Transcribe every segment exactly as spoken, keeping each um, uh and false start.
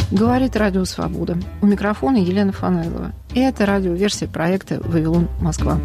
Говорит Радио Свобода. У микрофона Елена Фанайлова. И это радиоверсия проекта «Вавилон, Москва».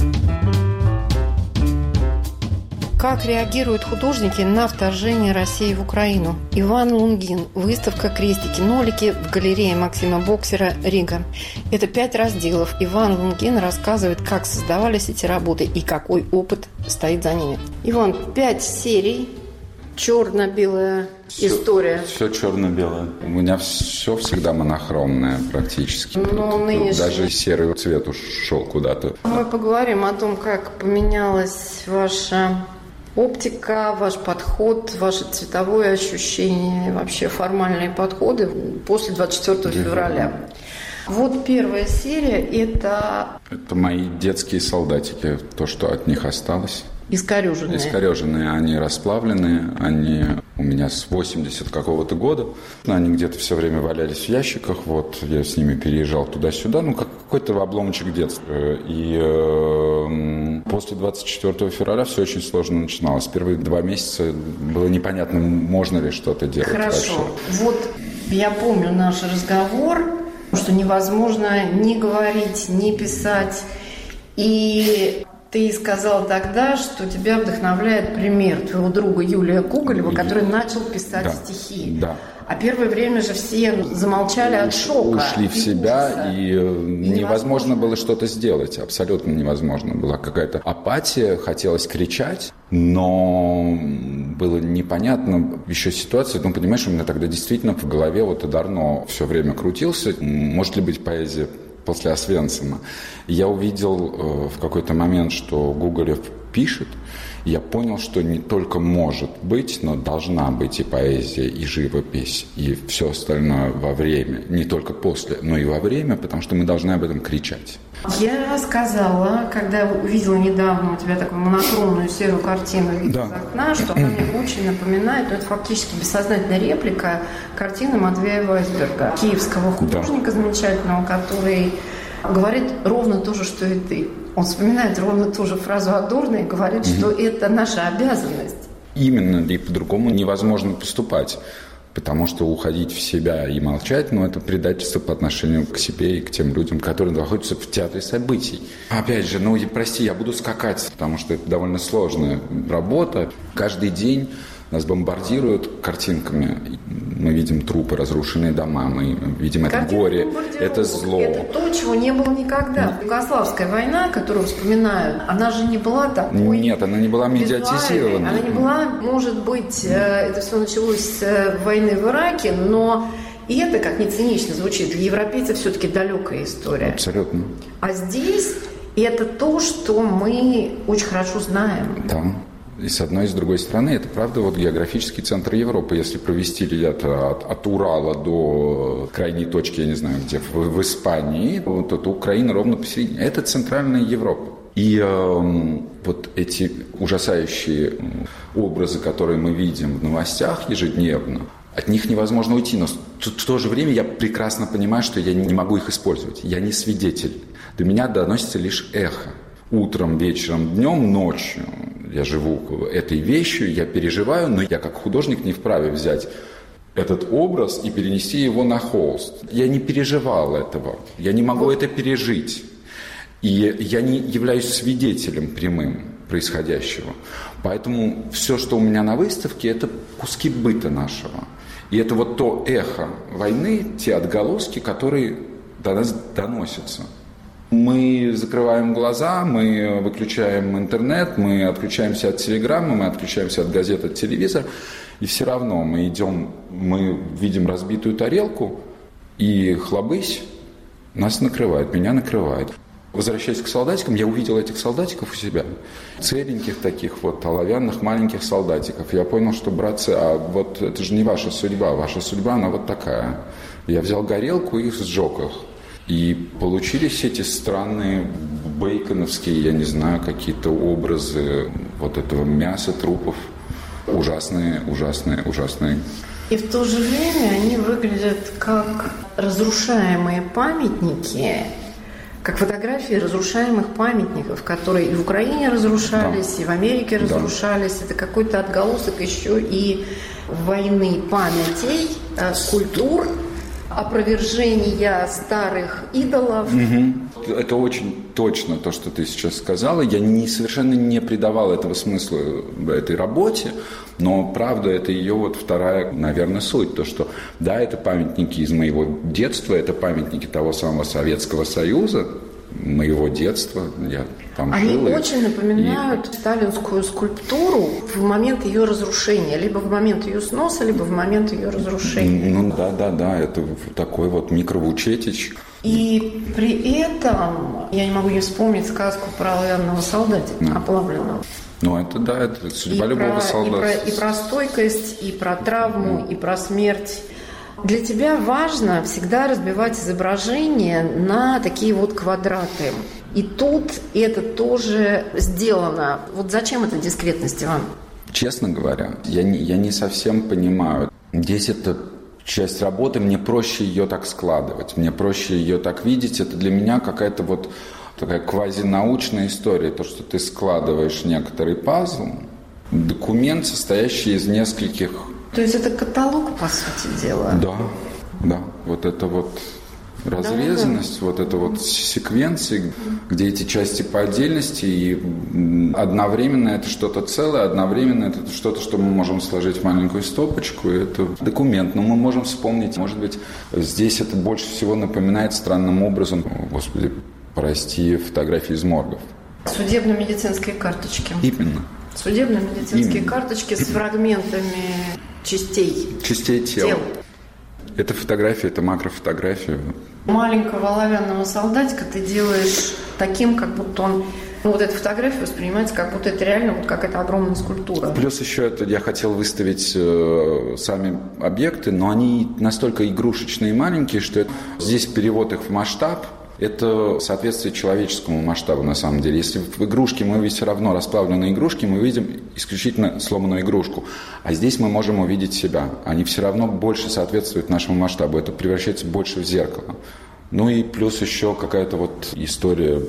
Как реагируют художники на вторжение России в Украину? Иван Лунгин. Выставка «Крестики-нолики» в галерее Максима Боксера, Рига. Это пять разделов. Иван Лунгин рассказывает, как создавались эти работы и какой опыт стоит за ними. Иван, пять серий. Черно-белая история. Все черно-белое. У меня все всегда монохромное практически. Но нынешний... Даже серый цвет ушел куда-то. Мы поговорим о том, как поменялась ваша оптика, ваш подход, ваше цветовое ощущение, вообще формальные подходы после двадцать четвёртого февраля. Вот первая серия – это... Это мои детские солдатики, то, что от них осталось. Искореженные. Искореженные, они расплавленные, они у меня с восьмидесятого какого-то года. Они где-то все время валялись в ящиках, вот я с ними переезжал туда-сюда, ну как какой-то обломочек детства. И э, после двадцать четвёртого февраля все очень сложно начиналось. Первые два месяца было непонятно, можно ли что-то делать. Хорошо. Вообще. Вот я помню наш разговор, что невозможно ни говорить, ни писать. И ты сказал тогда, что тебя вдохновляет пример твоего друга Юлия Гоголева, который начал писать да, стихи. Да. А первое время же все замолчали от шока. Ушли в себя, ужаса. и невозможно, невозможно было что-то сделать. Абсолютно невозможно. Была какая-то апатия, хотелось кричать, но было непонятно еще ситуация. Ну, понимаешь, у меня тогда действительно в голове вот Эдарно все время крутился. Может ли быть поэзия после Освенцима? Я увидел э, в какой-то момент, что Гоголев пишет. Я понял, что не только может быть, но должна быть и поэзия, и живопись, и все остальное во время. Не только после, но и во время, потому что мы должны об этом кричать. Я сказала, когда увидела недавно у тебя такую монохромную серую картину из да. окна, что она мне очень напоминает, ну, это фактически бессознательная реплика картины Матвея Вайсберга, киевского художника да. замечательного, который говорит ровно то же, что и ты. Он вспоминает ровно ту же фразу Адорно и говорит, mm-hmm. что это наша обязанность. Именно, и по-другому невозможно поступать. Потому что уходить в себя и молчать, ну, это предательство по отношению к себе и к тем людям, которые находятся в театре событий. Опять же, ну, прости, я буду скакать, потому что это довольно сложная работа. Каждый день нас бомбардируют картинками. Мы видим трупы, разрушенные дома, мы видим это горе, это зло. Это то, чего не было никогда. Mm. Югославская война, которую вспоминают, она же не была такой... Нет, она не была медиатизирована. Она не была, может быть, это все началось с войны в Ираке, но и это, как ни цинично звучит, для европейцев все-таки далекая история. Абсолютно. А здесь это то, что мы очень хорошо знаем. Да. И с одной и с другой стороны, это, правда, вот географический центр Европы. Если провести где-то от, от Урала до крайней точки, я не знаю где, в, в Испании, вот это Украина ровно посередине. Это центральная Европа. И э, вот эти ужасающие образы, которые мы видим в новостях ежедневно, от них невозможно уйти. Но в то же время я прекрасно понимаю, что я не могу их использовать. Я не свидетель. До меня доносится лишь эхо. Утром, вечером, днем, ночью я живу этой вещью, я переживаю, но я как художник не вправе взять этот образ и перенести его на холст. Я не переживал этого, я не могу это пережить. И я не являюсь свидетелем прямым происходящего. Поэтому все, что у меня на выставке, это куски быта нашего. И это вот то эхо войны, те отголоски, которые до нас доносятся. Мы закрываем глаза, мы выключаем интернет, мы отключаемся от телеграммы, мы отключаемся от газет, от телевизора, и все равно мы идем, мы видим разбитую тарелку, и хлобысь нас накрывает, меня накрывает. Возвращаясь к солдатикам, я увидел этих солдатиков у себя, целеньких таких вот, оловянных маленьких солдатиков. Я понял, что, братцы, а вот это же не ваша судьба, ваша судьба, она вот такая. Я взял горелку и сжег их. И получились эти странные бейконовские, я не знаю, какие-то образы вот этого мяса, трупов. Ужасные, ужасные, ужасные. И в то же время они выглядят как разрушаемые памятники, как фотографии разрушаемых памятников, которые и в Украине разрушались, да. и в Америке разрушались. Да. Это какой-то отголосок еще и войны памятей, культур. опровержения старых идолов. Угу. Это очень точно то, что ты сейчас сказала. Я не, совершенно не придавал этого смысла этой работе, но правда, это ее вот вторая, наверное, суть. То, что да, это памятники из моего детства, это памятники того самого Советского Союза, моего детства. Я там Они жил. очень и... напоминают и... сталинскую скульптуру в момент ее разрушения. Либо в момент ее сноса, либо в момент ее разрушения. Ну да, да, да. Это такой вот микровучетич. И при этом я не могу не вспомнить сказку про оловянного солдатика, mm. оплавленного. Ну, это да, это судьба и любого про, солдата. И про, и про стойкость, и про травму, mm. и про смерть. Для тебя важно всегда разбивать изображение на такие вот квадраты. И тут это тоже сделано. Вот зачем эта дискретность, Иван? Честно говоря, я не, я не совсем понимаю. Здесь это часть работы, мне проще ее так складывать, мне проще ее так видеть. Это для меня какая-то вот такая квазинаучная история. То, что ты складываешь некоторый пазл, документ, состоящий из нескольких... То есть это каталог, по сути дела? Да, да. Вот это вот разрезанность, да, да. Вот это вот секвенции, где эти части по отдельности, и одновременно это что-то целое, одновременно это что-то, что мы можем сложить в маленькую стопочку, и это документ. Но мы можем вспомнить, может быть, здесь это больше всего напоминает странным образом, господи, прости, фотографии из моргов. Судебно-медицинские карточки. Именно. Судебно-медицинские Именно. карточки с фрагментами частей. Частей тел. тел. Это фотография, это макрофотография. Маленького оловянного солдатика ты делаешь таким, как будто он... Ну, вот эта фотография воспринимается, как будто это реально вот какая-то огромная скульптура. Плюс еще это я хотел выставить э, сами объекты, но они настолько игрушечные и маленькие, что это, здесь перевод их в масштаб. Это соответствует человеческому масштабу, на самом деле. Если в игрушке мы видим все равно расплавленные игрушки, мы видим исключительно сломанную игрушку. А здесь мы можем увидеть себя. Они все равно больше соответствуют нашему масштабу. Это превращается больше в зеркало. Ну и плюс еще какая-то вот история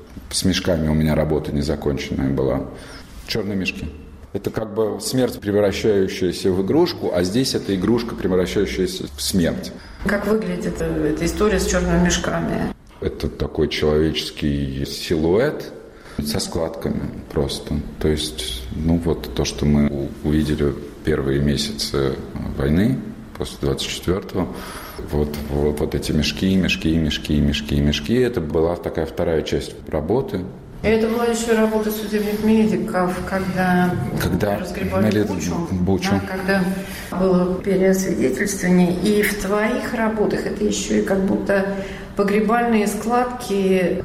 с мешками у меня работа незаконченная была. Черные мешки. Это как бы смерть, превращающаяся в игрушку, а здесь это игрушка, превращающаяся в смерть. Как выглядит эта история с черными мешками? Это такой человеческий силуэт со складками просто. То есть, ну вот то, что мы увидели первые месяцы войны, после двадцать четвёртого, вот, вот, вот эти мешки, мешки, мешки, мешки, мешки. Это была такая вторая часть работы. И это была еще работа судебных медиков, когда, когда разгребали Бучу, Бучу. Да, когда было переосвидетельствование. И в твоих работах это еще и как будто погребальные складки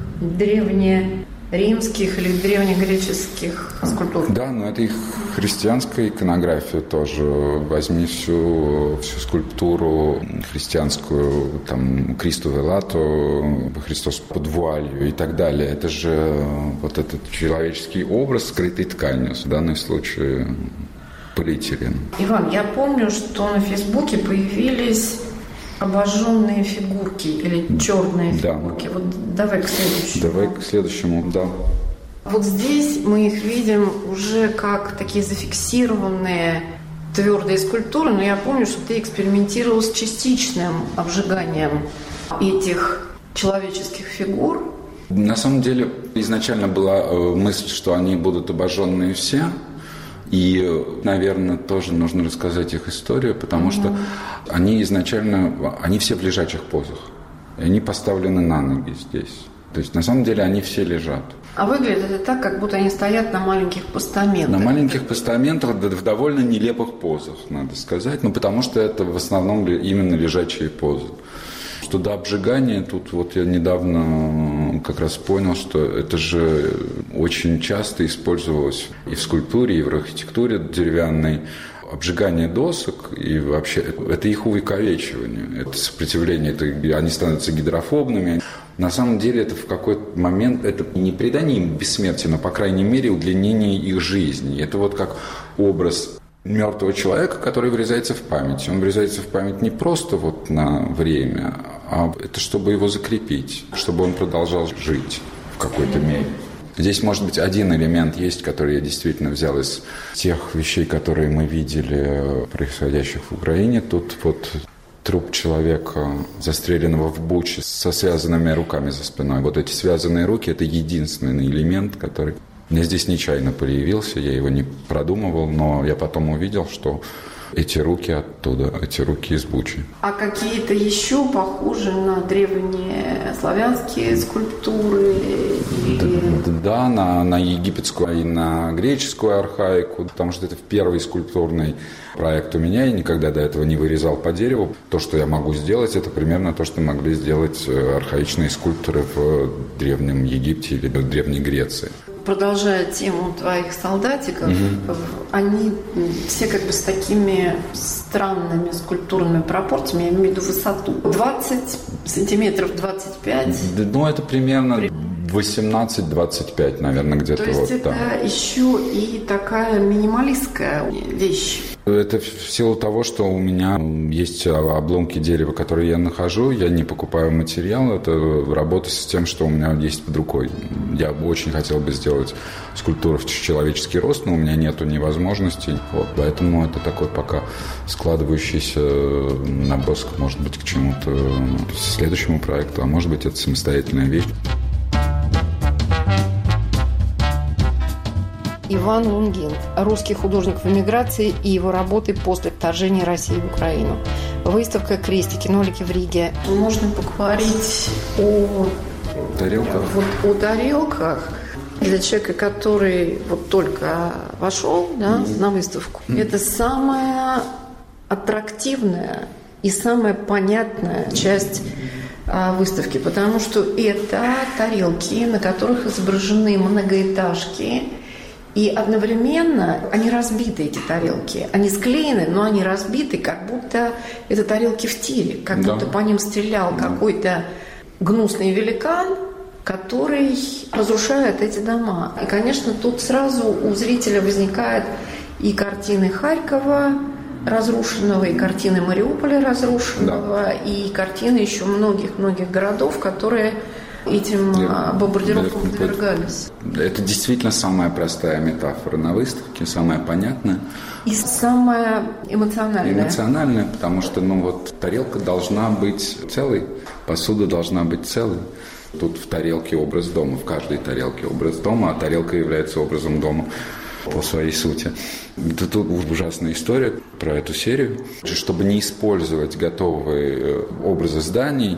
древнеримских или древнегреческих скульптур. Да, но это и христианская иконография тоже. Возьми всю, всю скульптуру христианскую, там, Кристу Велату, Христос под вуалью и так далее. Это же вот этот человеческий образ, скрытый тканью, в данном случае полиэтилен. Иван, я помню, что на Фейсбуке появились обожженные фигурки или черные да. фигурки. Вот давай к следующему. Давай к следующему, да. Вот здесь мы их видим уже как такие зафиксированные твердые скульптуры, но я помню, что ты экспериментировал с частичным обжиганием этих человеческих фигур. На самом деле изначально была мысль, что они будут обожженные все. И, наверное, тоже нужно рассказать их историю, потому mm-hmm. что они изначально, они все в лежачих позах. И они поставлены на ноги здесь. То есть, на самом деле, они все лежат. А выглядит это так, как будто они стоят на маленьких постаментах. На маленьких постаментах, в довольно нелепых позах, надо сказать. Ну, потому что это в основном именно лежачие позы. Что до обжигания, тут вот я недавно как раз понял, что это же очень часто использовалось и в скульптуре, и в архитектуре деревянной. Обжигание досок и вообще это их увековечивание, это сопротивление, это, они становятся гидрофобными. На самом деле это в какой-то момент это не придание им бессмертия, но, по крайней мере, удлинение их жизни. Это вот как образ мертвого человека, который врезается в память. Он врезается в память не просто вот на время, а это чтобы его закрепить, чтобы он продолжал жить в какой-то мере. Здесь, может быть, один элемент есть, который я действительно взял из тех вещей, которые мы видели, происходящих в Украине. Тут вот труп человека, застреленного в Буче, со связанными руками за спиной. Вот эти связанные руки – это единственный элемент, который мне здесь нечаянно появился, я его не продумывал, но я потом увидел, что эти руки оттуда, эти руки из Бучи. А какие-то еще похожи на древние славянские скульптуры? Или... Да, на, на египетскую и на греческую архаику, потому что это первый скульптурный проект у меня, я никогда до этого не вырезал по дереву. То, что я могу сделать, это примерно то, что могли сделать архаичные скульпторы в Древнем Египте или в Древней Греции. Продолжая тему твоих солдатиков, угу. Они все как бы с такими странными скульптурными пропорциями, я имею в виду высоту. двадцать сантиметров, двадцать пять. Ну, это примерно восемнадцать-двадцать пять, наверное, где-то. То есть вот, это да. Еще и такая минималистская вещь. Это в силу того, что у меня есть обломки дерева, которые я нахожу, я не покупаю материал, это работа с тем, что у меня есть под рукой. Я бы очень хотел бы сделать скульптуру в человеческий рост, но у меня нету ни возможностей, вот, поэтому это такой пока складывающийся набросок, может быть, к чему-то следующему проекту, а может быть, это самостоятельная вещь. Иван Лунгин, русский художник в эмиграции и его работы после вторжения России в Украину. Выставка «Крестики, нолики» в Риге. Можно поговорить о тарелках. Вот, о тарелках для человека, который вот только вошел, да, mm-hmm. на выставку. Mm-hmm. Это самая аттрактивная и самая понятная часть а, выставки, потому что это тарелки, на которых изображены многоэтажки. И одновременно они разбиты, эти тарелки. Они склеены, но они разбиты, как будто это тарелки в тире. Как да. будто по ним стрелял да. какой-то гнусный великан, который разрушает эти дома. И, конечно, тут сразу у зрителя возникает и картины Харькова разрушенного, и картины Мариуполя разрушенного, да. и картины еще многих-многих городов, которые... этим бомбардировкам подвергались. Это действительно самая простая метафора на выставке, самая понятная. И самая эмоциональная. Эмоциональная, потому что ну, вот, тарелка должна быть целой, посуда должна быть целой. Тут в тарелке образ дома, в каждой тарелке образ дома, а тарелка является образом дома по своей сути. Это тут ужасная история про эту серию. Чтобы не использовать готовые образы зданий,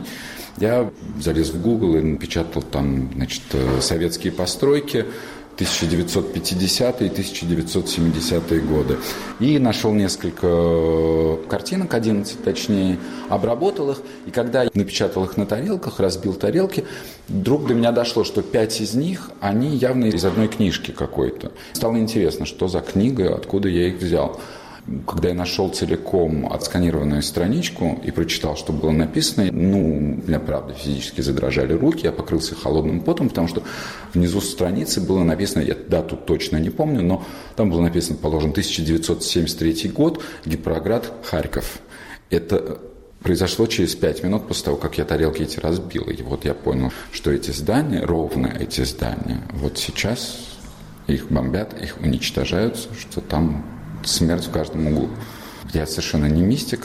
я залез в Google и напечатал там, значит, советские постройки тысяча девятьсот пятидесятые и тысяча девятьсот семидесятые годы. И нашел несколько картинок, одиннадцать точнее, обработал их. И когда я напечатал их на тарелках, разбил тарелки, вдруг до меня дошло, что пять из них, они явно из одной книжки какой-то. Стало интересно, что за книга, откуда я их взял. Когда я нашел целиком отсканированную страничку и прочитал, что было написано, ну, у меня, правда, физически задрожали руки, я покрылся холодным потом, потому что внизу страницы было написано, я дату точно не помню, но там было написано, положен, тысяча девятьсот семьдесят третий год, Гипроград, Харьков. Это произошло через пять минут после того, как я тарелки эти разбил. И вот я понял, что эти здания, ровно эти здания, вот сейчас их бомбят, их уничтожают, что там... смерть в каждом углу. Я совершенно не мистик,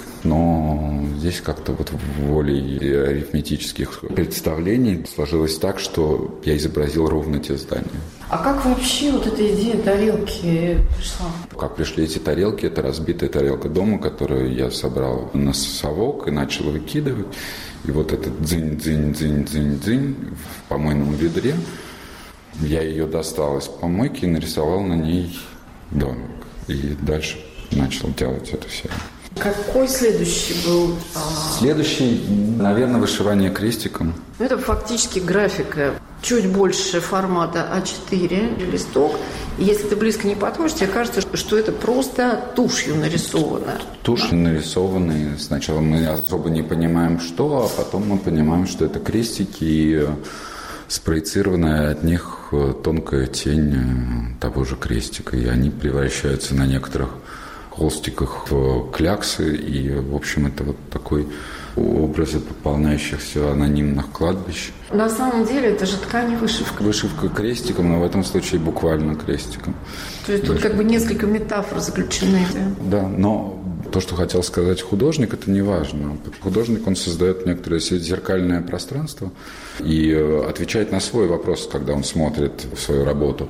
но здесь как-то вот волей арифметических представлений сложилось так, что я изобразил ровно те здания. А как вообще вот эта идея тарелки пришла? Как пришли эти тарелки? Это разбитая тарелка дома, которую я собрал на совок и начал выкидывать. И вот этот дзынь-дзынь-дзынь-дзынь-дзынь в помойном ведре. Я ее достал из помойки и нарисовал на ней домик. И дальше начал делать эту серию. Какой следующий был? Следующий, наверное, вышивание крестиком. Это фактически графика. Чуть больше формата а четыре листок. И если ты близко не подходишь, тебе кажется, что это просто тушью нарисовано. Тушью нарисованы. Сначала мы особо не понимаем, что, а потом мы понимаем, что это крестики и спроецированная от них тонкая тень того же крестика. И они превращаются на некоторых холстиках в кляксы. И, в общем, это вот такой образ пополняющихся анонимных кладбищ. На самом деле это же ткань и вышивка. Вышивка крестиком, но в этом случае буквально крестиком. То есть тут как бы несколько метафор заключены. Да, но То, что хотел сказать художник, это не важно. Художник, он создает некоторое зеркальное пространство и отвечает на свой вопрос, когда он смотрит в свою работу.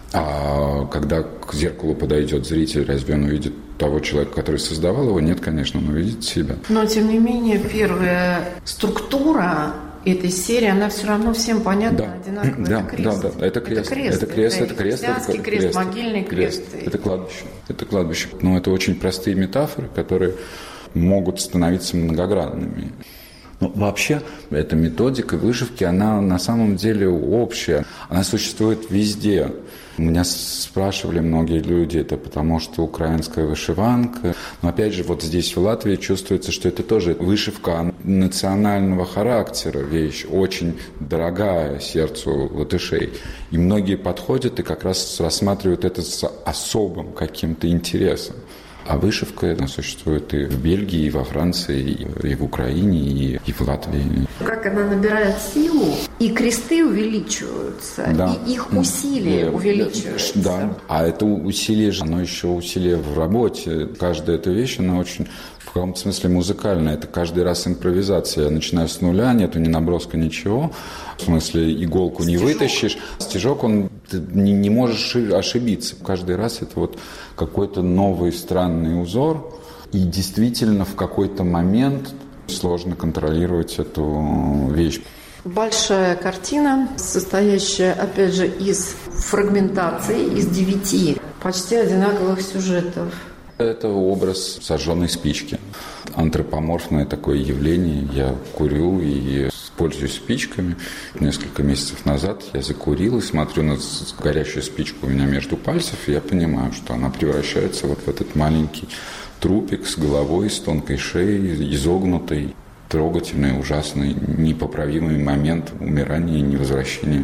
А когда к зеркалу подойдет зритель, разве он увидит того человека, который создавал его? Нет, конечно, он увидит себя. Но, тем не менее, первая структура этой серии, она все равно всем понятна, да. одинаково. Да, это крест. Да, да, это крест. Это крест, это крест, это, крест, это, крест, крест, могильный крест. крест. Это кладбище. Это кладбище. Но это очень простые метафоры, которые могут становиться многогранными. Ну, вообще, эта методика вышивки, она на самом деле общая. Она существует везде. Меня спрашивали многие люди, это потому что украинская вышиванка. Но опять же, вот здесь в Латвии чувствуется, что это тоже вышивка национального характера, вещь очень дорогая сердцу латышей. И многие подходят и как раз рассматривают это с особым каким-то интересом. А вышивка, она существует и в Бельгии, и во Франции, и в Украине, и, и в Латвии. Как она набирает силу, и кресты увеличиваются, да. и их усилия да. увеличиваются. Да, а это усилие, оно еще усилие в работе. Каждая эта вещь, она очень в каком-то смысле музыкальная. Это каждый раз импровизация. Я начинаю с нуля, нету ни наброска, ничего. В смысле, иголку Стежок. не вытащишь. Стежок, он ты не, не можешь ошибиться. Каждый раз это вот какой-то новый странный узор. И действительно в какой-то момент сложно контролировать эту вещь. Большая картина, состоящая, опять же, из фрагментации, из девяти почти одинаковых сюжетов. Это образ сожженной спички. Антропоморфное такое явление. Я курю и пользуюсь спичками. Несколько месяцев назад я закурил и смотрю на горящую спичку у меня между пальцев, и я понимаю, что она превращается вот в этот маленький трупик с головой, с тонкой шеей, изогнутой, трогательный, ужасный, непоправимый момент умирания и невозвращения.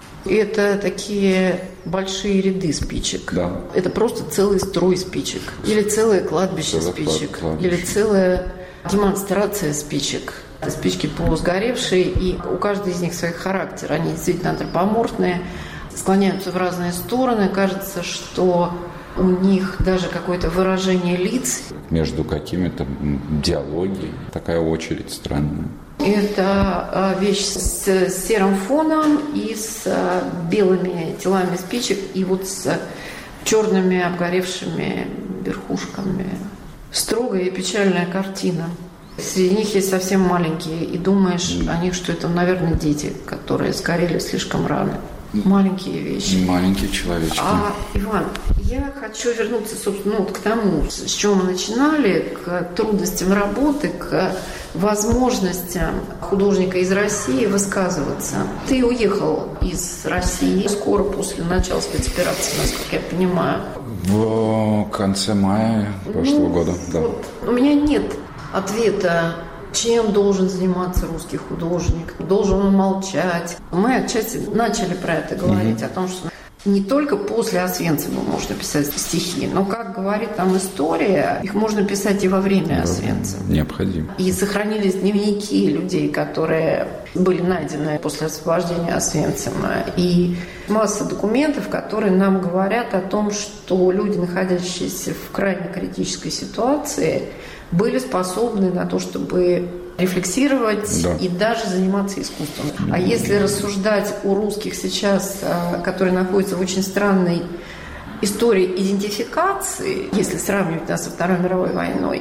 Это такие большие ряды спичек. Да. Это просто целый строй спичек. Или целое кладбище Целое спичек. Кладбище. Или целая демонстрация спичек. Это спички полусгоревшие, и у каждой из них свой характер. Они действительно антропоморфные, склоняются в разные стороны. Кажется, что у них даже какое-то выражение лиц. Между какими-то диалоги. Такая очередь странная. Это вещь с серым фоном и с белыми телами спичек, и вот с черными обгоревшими верхушками. Строгая и печальная картина. Среди них есть совсем маленькие, и думаешь о них, что это, наверное, дети, которые сгорели слишком рано. Маленькие вещи. Маленькие человечки. А, Иван, я хочу вернуться, собственно, ну, вот к тому, с чего мы начинали, к трудностям работы, к возможностям художника из России высказываться. Ты уехал из России скоро после начала спецоперации, насколько я понимаю. В конце мая прошлого ну, года, да. Вот, у меня нет ответа, чем должен заниматься русский художник, должен он молчать. Мы отчасти начали про это говорить, mm-hmm. о том, что не только после Освенцима можно писать стихи, но, как говорит там история, их можно писать и во время Освенцима. Необходимо. И сохранились дневники людей, которые были найдены после освобождения Освенцима. И масса документов, которые нам говорят о том, что люди, находящиеся в крайне критической ситуации, были способны на то, чтобы рефлексировать да. и даже заниматься искусством. А если рассуждать о русских сейчас, которые находятся в очень странной истории идентификации, если сравнивать нас со Второй мировой войной,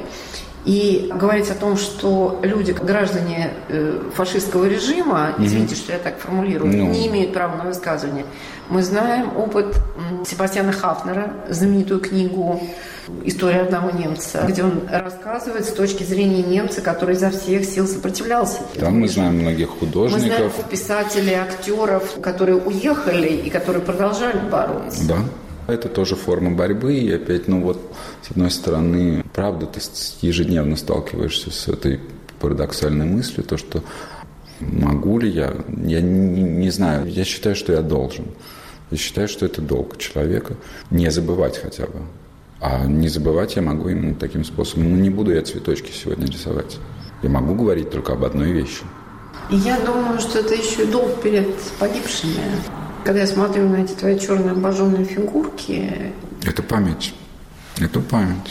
и говорить о том, что люди, граждане фашистского режима, извините, mm-hmm. что я так формулирую, no. не имеют права на высказывание. Мы знаем опыт Себастьяна Хафнера, знаменитую книгу «История одного немца», где он рассказывает с точки зрения немца, который изо всех сил сопротивлялся. Там мы знаем многих художников. Мы знаем писателей, актеров, которые уехали и которые продолжали бороться. Да. Это тоже форма борьбы, и опять, ну вот, с одной стороны, правда, ты ежедневно сталкиваешься с этой парадоксальной мыслью, то, что могу ли я, я не, не знаю, я считаю, что я должен. Я считаю, что это долг человека, не забывать хотя бы. А не забывать я могу именно таким способом. Ну, не буду я цветочки сегодня рисовать. Я могу говорить только об одной вещи. И я думаю, что это еще и долг перед погибшими. Когда я смотрю на эти твои черные обожженные фигурки... Это память. Это память.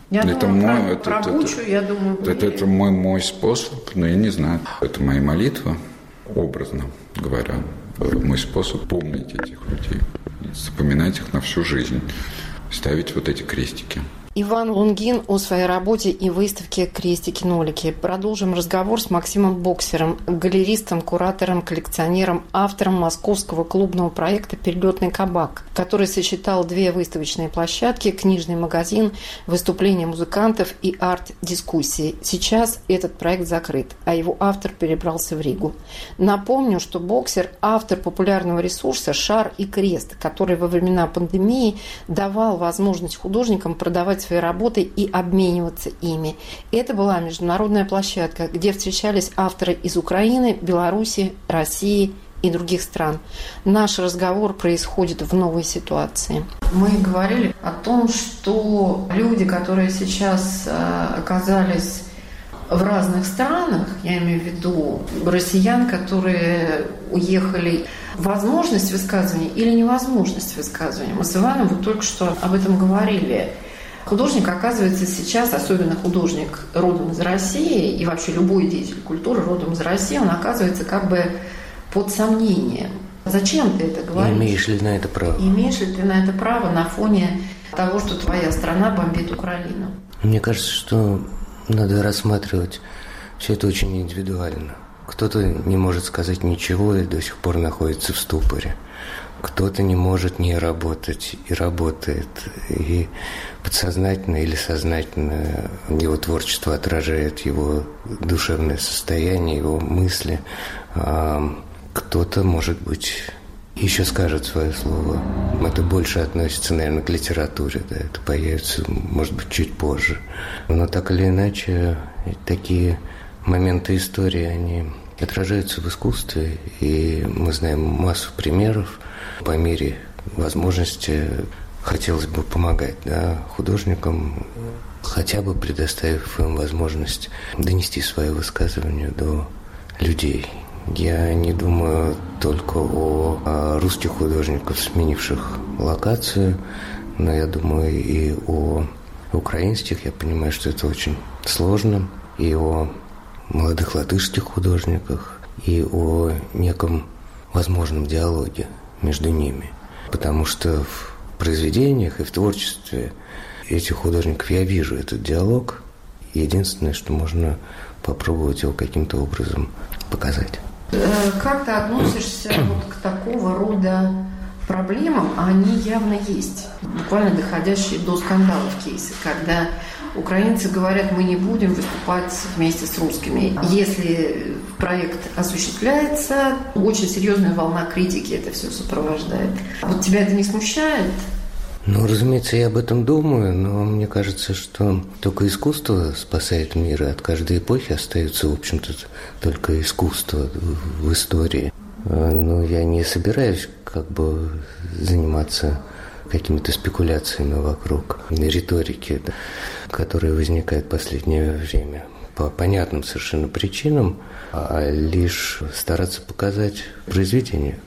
Я это думаю, мой, про, это, про это, Бучу, это, я думаю, это, это мой, мой способ, но я не знаю. Это моя молитва, образно говоря. Мой способ помнить этих людей, запоминать их на всю жизнь, ставить вот эти крестики. Иван Лунгин о своей работе и выставке «Крестики-нолики». Продолжим разговор с Максимом Боксером, галеристом, куратором, коллекционером, автором московского клубного проекта «Перелетный кабак», который сочетал две выставочные площадки, книжный магазин, выступления музыкантов и арт-дискуссии. Сейчас этот проект закрыт, а его автор перебрался в Ригу. Напомню, что Боксер – автор популярного ресурса «Шар и крест», который во времена пандемии давал возможность художникам продавать свои работы и обмениваться ими. Это была международная площадка, где встречались авторы из Украины, Беларуси, России и других стран. Наш разговор происходит в новой ситуации. Мы говорили о том, что люди, которые сейчас оказались в разных странах, я имею в виду россиян, которые уехали, возможность высказывания или невозможность высказывания. Мы с Иваном вот только что об этом говорили. Художник, оказывается, сейчас, особенно художник родом из России, и вообще любой деятель культуры родом из России, он оказывается как бы под сомнением. Зачем ты это говоришь? Имеешь ли на это право? Имеешь ли ты на это право на фоне того, что твоя страна бомбит Украину? Мне кажется, что надо рассматривать все это очень индивидуально. Кто-то не может сказать ничего и до сих пор находится в ступоре. Кто-то не может не работать и работает. И подсознательно или сознательно его творчество отражает его душевное состояние, его мысли. А кто-то, может быть, еще скажет свое слово. Это больше относится, наверное, к литературе. Да? Это появится, может быть, чуть позже. Но так или иначе, такие моменты истории, они отражаются в искусстве. И мы знаем массу примеров. По мере возможности хотелось бы помогать, да, художникам, хотя бы предоставив им возможность донести свое высказывание до людей. Я не думаю только о, о русских художниках, сменивших локацию, но я думаю и о украинских. Я понимаю, что это очень сложно, и о молодых латышских художниках, и о неком возможном диалоге между ними. Потому что в произведениях и в творчестве этих художников я вижу этот диалог. Единственное, что можно попробовать его каким-то образом показать. Как ты относишься вот к такого рода проблемам? Они явно есть, буквально доходящие до скандалов кейсы, когда украинцы говорят, мы не будем выступать вместе с русскими. Если проект осуществляется, очень серьезная волна критики это все сопровождает. Вот тебя это не смущает? Ну, разумеется, я об этом думаю, но мне кажется, что только искусство спасает мир, и от каждой эпохи остается, в общем-то, только искусство в истории. Но я не собираюсь как бы заниматься какими-то спекуляциями вокруг риторики, да, которая возникает в последнее время по понятным совершенно причинам, а лишь стараться показать произведение.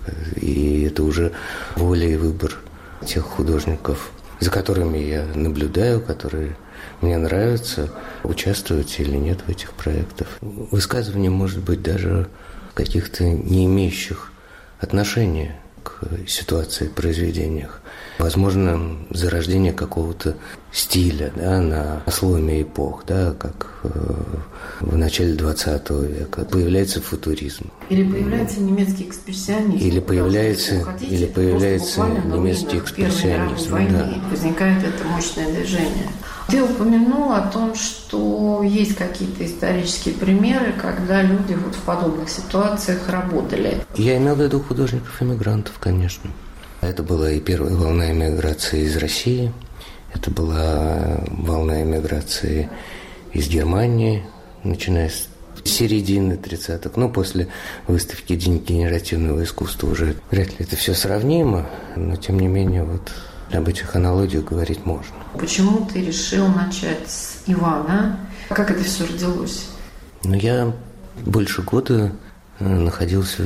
И это уже воля и выбор тех художников, за которыми я наблюдаю, которые мне нравится, участвовать или нет в этих проектах. Высказывание может быть даже каких-то не имеющих отношения к ситуации в произведениях. Возможно, зарождение какого-то стиля, да, на сломе эпох, да, как э, в начале двадцатого века. Появляется футуризм. Или появляется немецкий экспрессионизм. Или появляется, хотите, или появляется немецкий экспрессионизм. Да. Возникает это мощное движение. Ты упомянул о том, что есть какие-то исторические примеры, когда люди вот в подобных ситуациях работали. Я имел в виду художников-эмигрантов, конечно. Это была и первая волна эмиграции из России, это была волна эмиграции из Германии, начиная с середины тридцатых. Ну, после выставки «День генеративного искусства» уже вряд ли это все сравнимо, но, тем не менее, вот об этих аналогиях говорить можно. Почему ты решил начать с Ивана? Как это все родилось? Ну, я больше года находился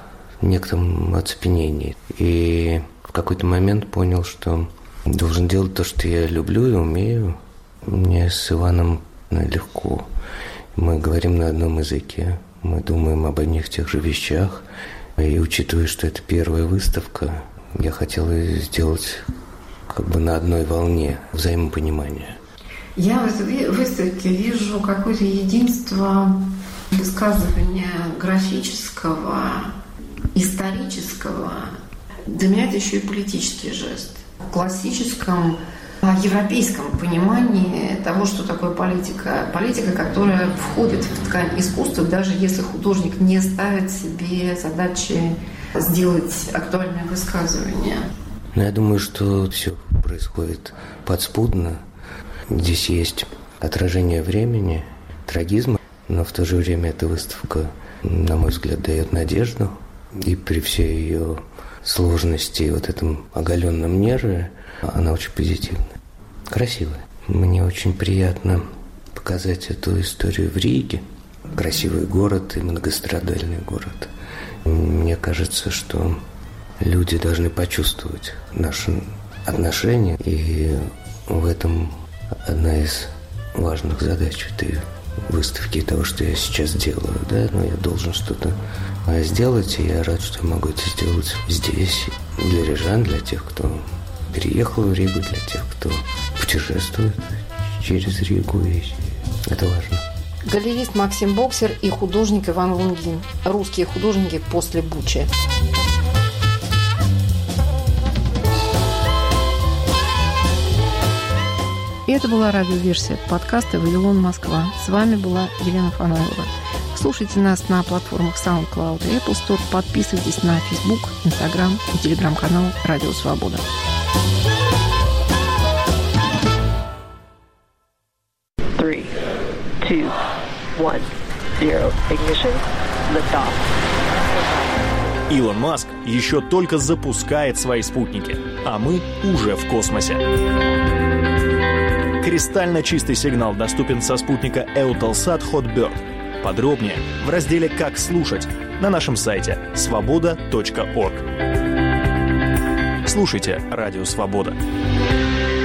в некотором оцепенении. И в какой-то момент понял, что должен делать то, что я люблю и умею. Мне с Иваном легко. Мы говорим на одном языке, мы думаем об одних и тех же вещах. И учитывая, что это первая выставка, я хотел ее сделать как бы на одной волне взаимопонимания. Я в этой выставке вижу какое-то единство высказывания графического, исторического. Для меня это еще и политический жест. В классическом европейском понимании того, что такое политика. Политика, которая входит в ткань искусства, даже если художник не ставит себе задачи сделать актуальное высказывание. Я думаю, что все происходит подспудно. Здесь есть отражение времени, трагизма, но в то же время эта выставка, на мой взгляд, дает надежду. И при всей ее сложности и вот этом оголенном нерве она очень позитивная, красивая. Мне очень приятно показать эту историю в Риге. Красивый город и многострадальный город. Мне кажется, что люди должны почувствовать наши отношения, и в этом одна из важных задач этой выставки и того, что я сейчас делаю, да, но я должен что-то сделать, и я рад, что я могу это сделать здесь, для рижан, для тех, кто переехал в Ригу, для тех, кто путешествует через Ригу, и это важно. Галерист Максим Боксер и художник Иван Лунгин. Русские художники после Бучи. И это была радиоверсия подкаста «Вавилон, Москва». С вами была Елена Фанаева. Слушайте нас на платформах SoundCloud и Apple Store. Подписывайтесь на Facebook, Instagram и телеграм-канал «Радио Свобода». Three, two, one, zero. Ignition. Lift off. Илон Маск еще только запускает свои спутники, а мы уже в космосе. Кристально чистый сигнал доступен со спутника Eutelsat Hotbird. Подробнее в разделе «Как слушать» на нашем сайте свобода точка орг. Слушайте «Радио Свобода».